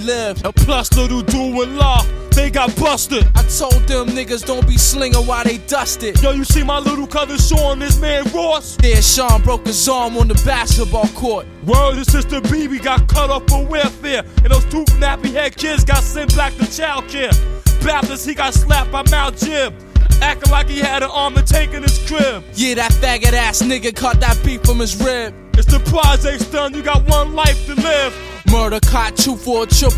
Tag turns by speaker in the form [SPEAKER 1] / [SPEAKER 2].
[SPEAKER 1] live.
[SPEAKER 2] And plus Little Dude and Law, they got busted.
[SPEAKER 1] I told them niggas don't be slinging while they dusted.
[SPEAKER 2] Yo, you see my little cousin Sean, this man Ross?
[SPEAKER 1] Yeah, Sean broke his arm on the basketball court.
[SPEAKER 2] Word, his sister BB got cut off for welfare, and those two nappy head kids got sent back to child care. Baptist, he got slapped by Mount Jim, acting like he had an arm to take in his crib.
[SPEAKER 1] Yeah, that faggot ass nigga caught that beat from his rib.
[SPEAKER 2] It's the project, son, you got one life to live.
[SPEAKER 1] Murder caught you for a triple